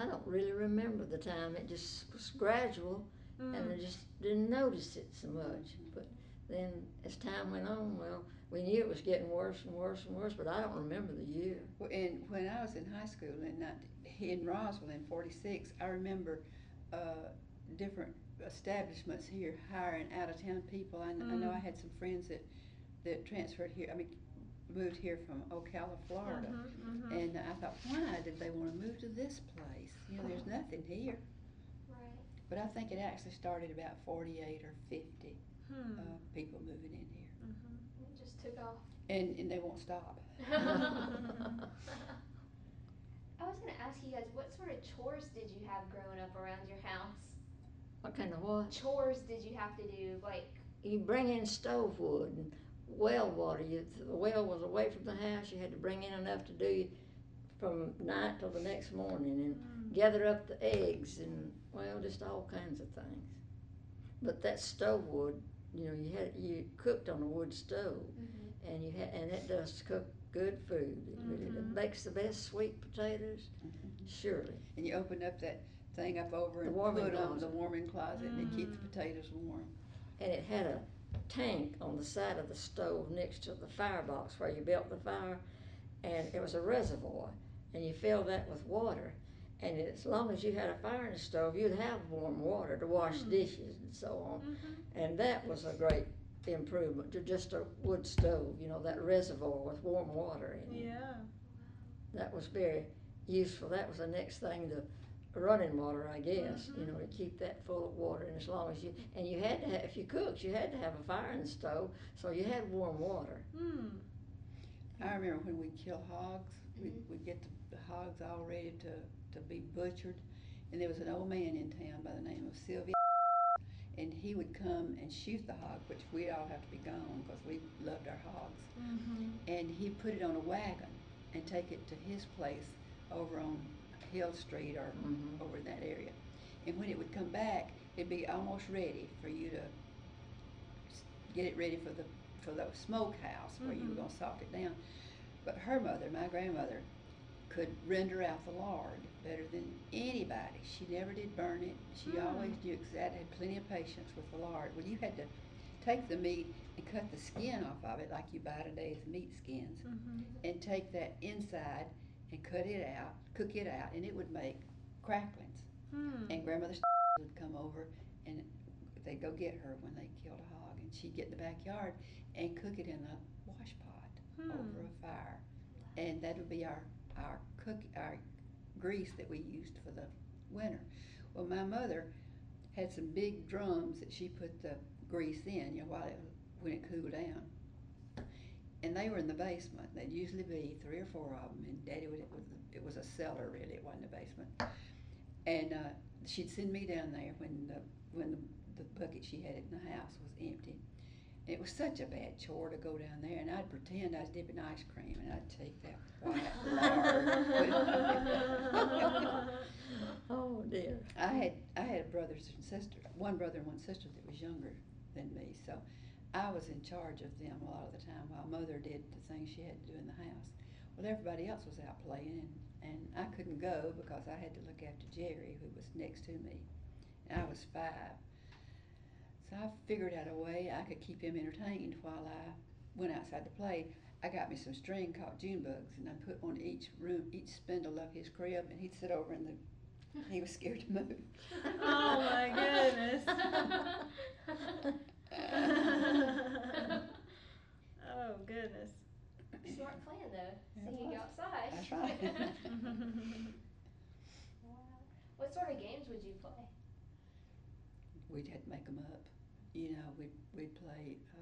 don't really remember the time. It just was gradual, and I just didn't notice it so much. But then, as time went on, well, we knew it was getting worse and worse and worse, but I don't remember the year. Well, and when I was in high school in Roswell in '46, I remember different establishments here hiring out of town people. I know I had some friends that transferred here. I mean, moved here from Ocala, Florida, and I thought, why did they want to move to this place? You know, there's nothing here. Right. But I think it actually started about 48 or 50 people moving in here. It just took off. And they won't stop. I was going to ask you guys, what sort of chores did you have growing up around your house? What kind of what? Chores did you have to do? Like, You bring in stove wood and well water. The well was away from the house. You had to bring in enough to do from night till the next morning, and gather up the eggs, and well, just all kinds of things. But that stove wood, you cooked on a wood stove, and it does cook good food. It makes the best sweet potatoes, surely. And you open up that thing up over and put on the warming closet, and it keeps the potatoes warm. And it had a tank on the side of the stove next to the firebox where you built the fire, and it was a reservoir, and you filled that with water, and as long as you had a fire in the stove, you'd have warm water to wash dishes and so on. And that was a great improvement to just a wood stove, that reservoir with warm water in it. Yeah. That was very useful. That was the next thing to running water, I guess, to keep that full of water. And as long as you had to have, if you cooked, you had to have a fire in the stove, so you had warm water. I remember when we'd kill hogs, we'd get the hogs all ready to be butchered, and there was an old man in town by the name of Sylvia, and he would come and shoot the hog, which we'd all have to be gone because we loved our hogs, and he'd put it on a wagon and take it to his place over on Hill Street or over in that area. And when it would come back, it'd be almost ready for you to get it ready for the smokehouse where you were going to salt it down. But her mother, my grandmother, could render out the lard better than anybody. She never did burn it. She always knew exactly, had plenty of patience with the lard. Well, you had to take the meat and cut the skin off of it like you buy today's meat skins, and take that inside and cut it out, cook it out, and it would make cracklings. And Grandmother would come over, and they'd go get her when they killed a hog, and she'd get in the backyard and cook it in a wash pot over a fire. And that would be our grease that we used for the winter. Well, my mother had some big drums that she put the grease in, when it cooled down. And they were in the basement. There'd usually be 3 or 4 of them, and Daddy it was a cellar really, it wasn't a basement. And she'd send me down there when the bucket she had in the house was empty. And it was such a bad chore to go down there, and I'd pretend I was dipping ice cream, and I'd take that white lard. Oh dear. I had brothers and sisters, one brother and one sister that was younger than me, so I was in charge of them a lot of the time while Mother did the things she had to do in the house. Well, everybody else was out playing, and I couldn't go because I had to look after Jerry, who was next to me, and I was 5. So I figured out a way I could keep him entertained while I went outside to play. I got me some string called June bugs, and I put on each spindle of his crib, and he'd sit over he was scared to move. Oh my goodness. Oh goodness. Smart plan though. Seeing you outside. That's right. Wow. What sort of games would you play? We'd have to make them up. We'd play